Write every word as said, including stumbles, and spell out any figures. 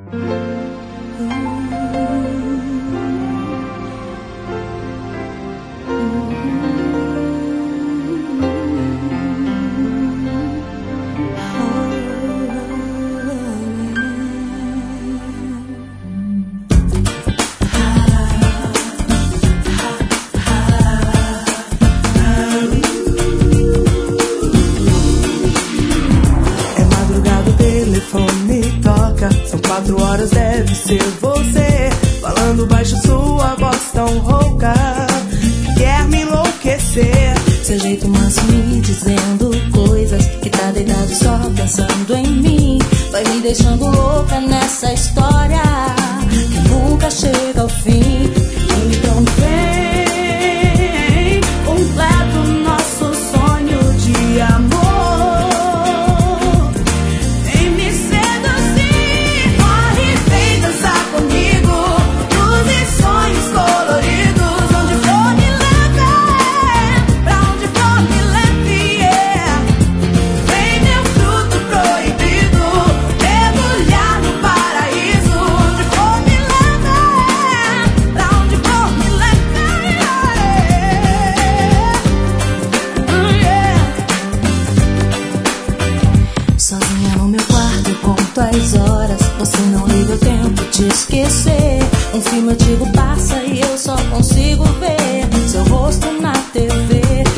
São quatro horas, deve ser você falando baixo, sua voz tão rouca que quer me enlouquecer. Seu jeito manso me dizendo coisas que tá deitado só pensando em mim. Vai me deixando louca nessa história que nunca chega ao fim. Então vem, completa o nosso sonho de amor. As horas, você não liga o tempo de esquecer. Um filme antigo passa e eu só consigo ver seu rosto na T V.